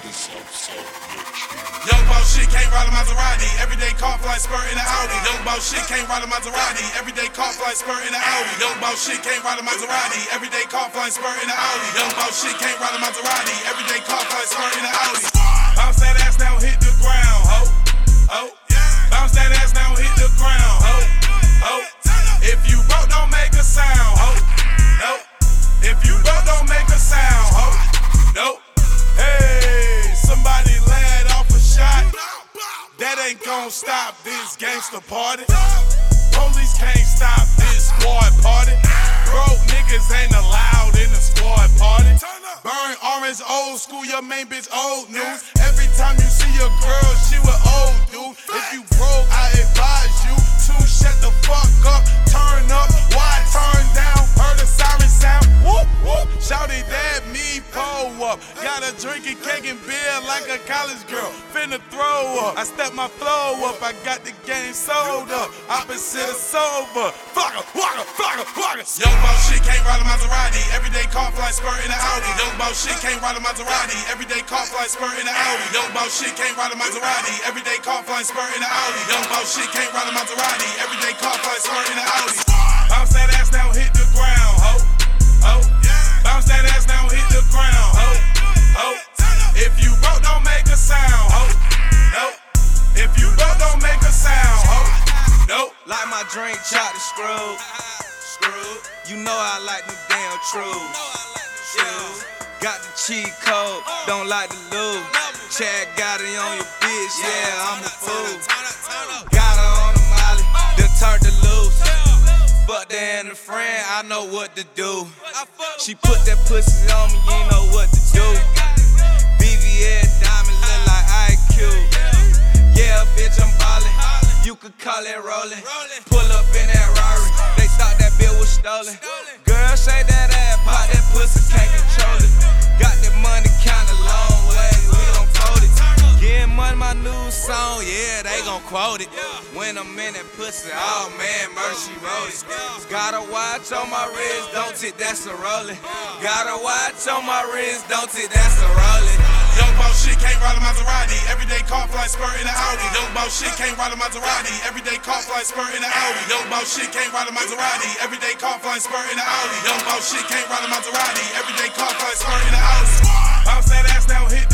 Young boss shit can't ride a Maserati. Everyday car fly spur in the Audi. Young boss shit can't ride a Maserati. Everyday car fly spur in the Audi. Young boss shit can't ride a Maserati. Everyday car fly spur in the Audi. Young boss shit can't ride a Maserati. Everyday car fly spur in the Audi. Bounce that ass now, hit the ground, ho, ho. Bounce that ass now, hit the ground, ho, ho. If you broke, don't make a sound, ho, no. If you broke, don't make a sound, ho, no. Hey, somebody let off a shot. That ain't gon' stop this gangster party. Police can't stop this squad party. Broke niggas ain't allowed in the squad party. Burn orange, old school, your main bitch old news. Every time you see your girl, she with old dude. If you broke, I advise you to shut the fuck up. Turn up, why turn down? Heard a siren sound, whoop whoop. Shouty that me pull up. Got a drinking cake and beer like a college girl. Finna throw up. I step my flow up. I got the game sold up. Opposite of sober. Fucker, fucker, fucker, fucker. Young boss shit can't ride a Maserati. Everyday car fly spur in the Audi. Young boss shit can't ride a Maserati. Everyday car fly spur in the Audi. Young boss shit can't ride a Maserati. Everyday car fly spur in the Audi. Young boss shit can't ride a Maserati. Everyday car fly spur in the Audi. Bounce that ass now, hit the ground, ho, ho. Bounce that ass now, hit the ground, ho, ho. If you broke, don't make a sound, ho, no. If you broke, don't make a sound, ho, no. Like my drink, chop the screw. You know I like them damn truths. Got the cheat code, don't like the lose. Chad got it on your bitch, yeah, I'm a fool. Got her on the molly, then turned her loose. Fuck that and a friend, I know what to do. She put that pussy on me, you know what to do. BVS diamond look like IQ. Yeah, bitch, I'm ballin'. You could call it rollin'. Pull up in that Rari, they thought that bill was stolen. Girl, shake that ass, pop that pussy, can't control it. Got that money kinda long way, we gon' fold it. Getting money, my new song, yeah, they gon' quote it. When I'm in that pussy, oh man, mercy wrote it. Got a watch on my wrist, don't tick, that's a rollin'. Got a watch on my wrist, don't tick, that's a rollin'. Young boss shit can't ride a Maserati. Everyday car fly spur in the Audi. Young boss shit can't ride a Maserati. Everyday car fly spur in the Audi. Young boss shit can't ride a Maserati. Everyday car fly spur in the Audi. Young boss shit can't ride a Maserati. Everyday car fly spur in the Audi. Bounce that ass now, hit